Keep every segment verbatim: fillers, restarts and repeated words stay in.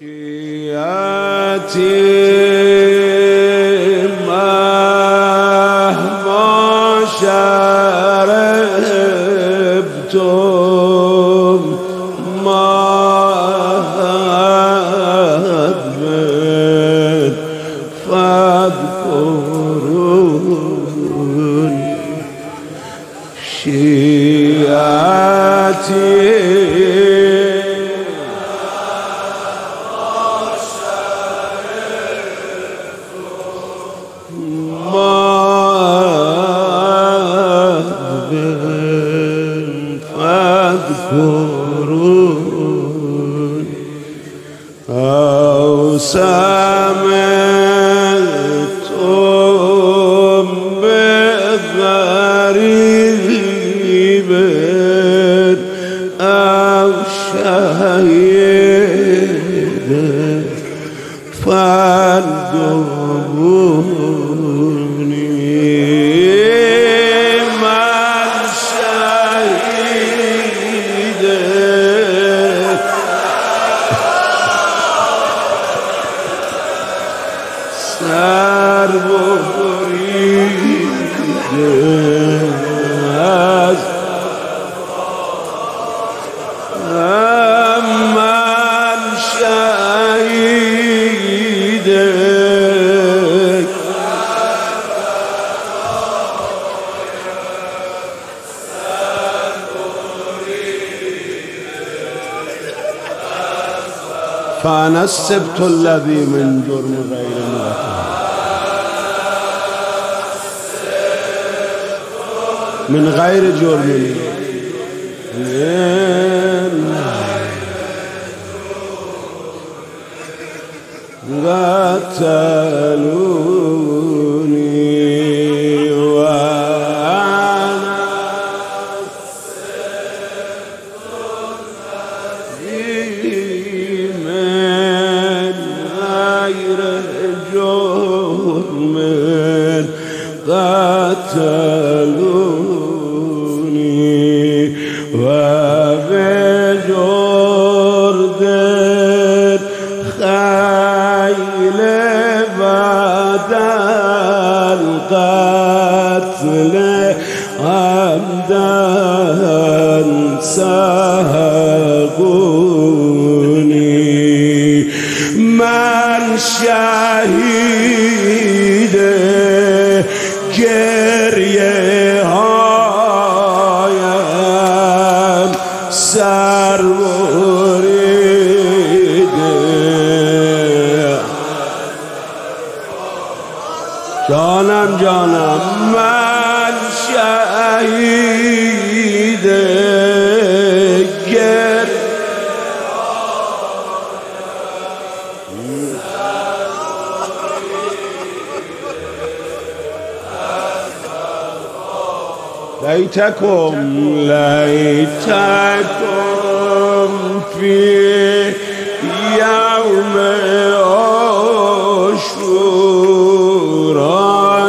شیعتی مهما شربتم مهد فاذکرون شیعتی فاذكرون أو سمعتم بغريب أو شهيد فاندبوني سر بریده از من شهیده فانا السبت الذي من جرم غير مرتب من غير جرم قتلوني وأنا من غير جرم قتلوني وبجرد خيل بعد القتل عمدا سهقوني من شهید گریه هایم سر بریده جانم جانم من شهید گریه لیتکم لیتکم فی یوم عاشورا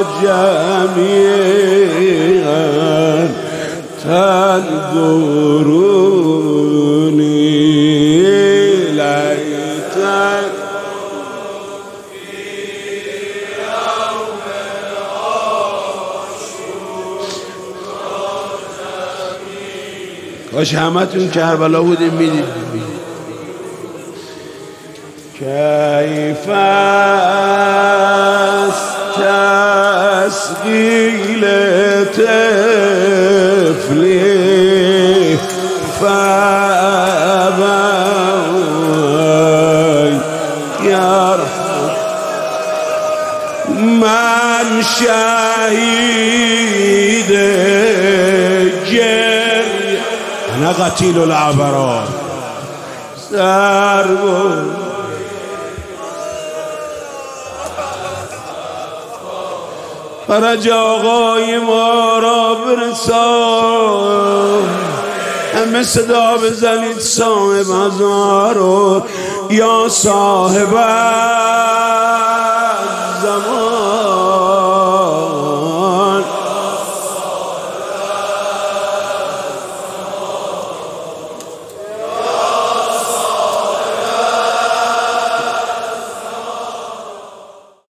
جمیعا تنظرونی لیتکم کاش همه تون کربلا بودیم میدید کیف است تسقیل طفلی فابوی یرحم من شهید گریه انا قتیل العبرات سر بود فرج آقای ما را برسان همه صدا بزنید صاحب هزارو یا صاحب